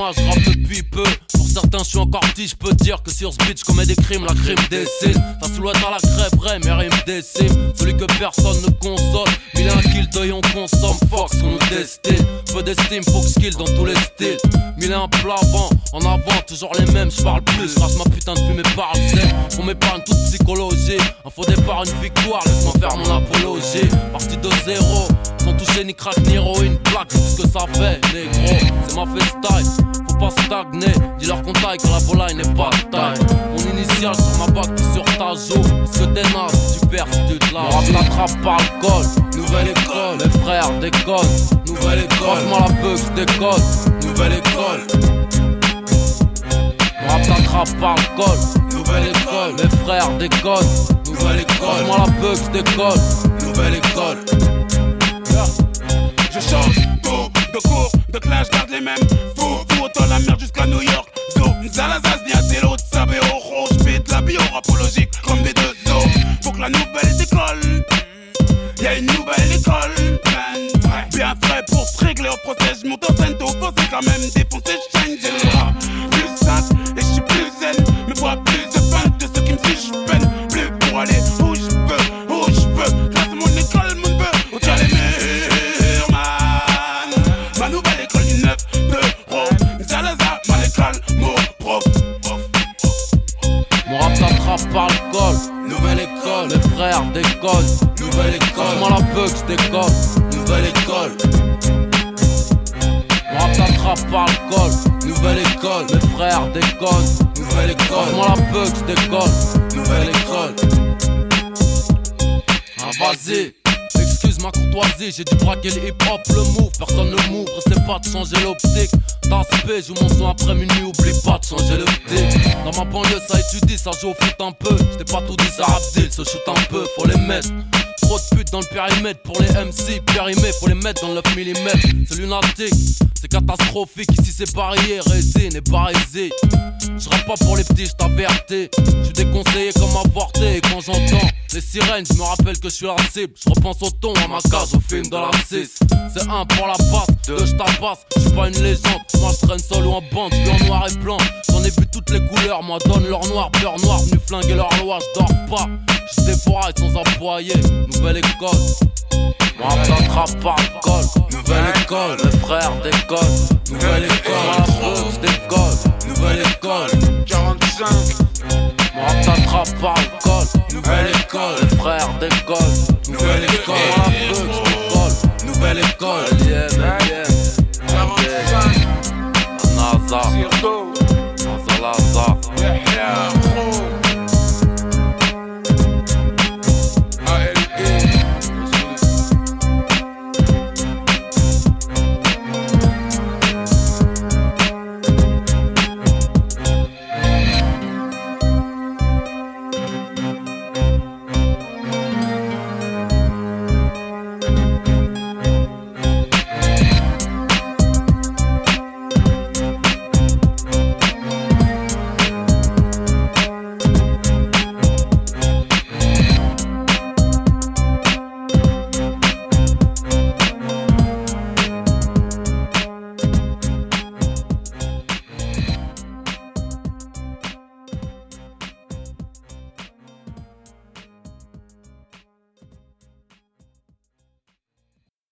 moi je rappe depuis peu. Pour certains je suis encore petit, je peux dire que sur ce beat je commets des crimes, la crime décide. Ta silhouette à la crêpe, vrai, mes rimes déciment. Celui que personne ne console, 1001 kills d'œil on consomme, Fox qu'on nous destine. Peu d'estime, faut que skill dans tous les styles. 1001 plavant, en avant, toujours les mêmes, j'parle plus, rase ma putain de fumée parle c'est. On m'épargne toute psychologie, un faux départ, une victoire, laisse-moi faire mon apologie. Partie de zéro, sans toucher ni crack ni héroïne, plaque, c'est ce que ça fait, négro, c'est ma freestyle. Faut pas stagner, dis-leur qu'on taille que la volaille n'est pas de taille. Mon initial sur ma bague, sur ta joue. Est-ce que t'es naze, tu perds si tu te lâches. Mon rap t'attrape par le col, nouvelle école. Les frères déconnent, nouvelle école. Passe-moi la bug, j'déconne, nouvelle école. Mon rap t'attrape par le col, nouvelle école. Les frères déconnent, nouvelle école. Passe-moi la bug, j'déconne, nouvelle école. Je change de cours, de clash, garde les mêmes. Fou autant la merde jusqu'à New York. Zo, Zalazaz, Niatello, Sabé, Oro. J'pète la bio apologique comme des deux os. Faut que la nouvelle décolle. Y'a une nouvelle école. Bien frais pour se régler au procès. J'monte en scène, faut c'est quand même défoncer. J'chaîne, j'ai le rap plus simple et j'suis plus zen. Me vois plus de fun de ceux qui me suivent, j'peine. Plus pour aller où j'peux. Classe mon école, mon neveu. On tient les murs, man. Ma nouvelle école du 9 de Zalazar, ma école, mon prof. Mon rap t'attrape par le col, nouvelle école. Les frères déconnent, nouvelle école. Passe-moi la bug, j'déconne, nouvelle école. Mon rap t'attrape par le col, nouvelle école. Les frères déconnent, nouvelle école. Passe-moi la bug, j'déconne, nouvelle école. Ah vas-y, excuse ma courtoisie, j'ai dû braquer le hip-hop, le move, personne ne m'ouvre, c'est pas de changer l'optique. T'aspect, joue mon son après minuit, oublie pas de changer l'optique. Dans ma banlieue ça étudie, ça joue au foot un peu. J't'ai pas tout dit, ça rap deal, se shoot un peu, faut les mettre. Trop de putes dans le périmètre pour les MC, périmé, faut les mettre dans le 9 mm. C'est lunatique, c'est catastrophique, ici c'est barrière, résine et barésie. J'rappe pas pour les petits, j't'avertis. J'suis déconseillé comme avorté, et quand j'entends les sirènes, j'me rappelle que j'suis la cible. J'repense au ton, à ma cage, au film de la 6. C'est un pour la passe, deux j'tapasse. J'suis pas une légende, moi j'traîne seul ou en bande, j'suis en noir et blanc. J'en ai vu toutes les couleurs, moi donne leur noir, peur noire, venu flinguer leur loi, j'dors pas. J'défouraille sans aboyer, nouvelle école. Moi t'attrape par le col, nouvelle école. Les frères déconnent, nouvelle école. J'déconne, nouvelle école. 45. Moi t'attrape par le col, nouvelle école. Les frères déconnent, nouvelle école. J'déconne, nouvelle école. Alien, 45. NASA, Zirdo. Zalaza. Yeah.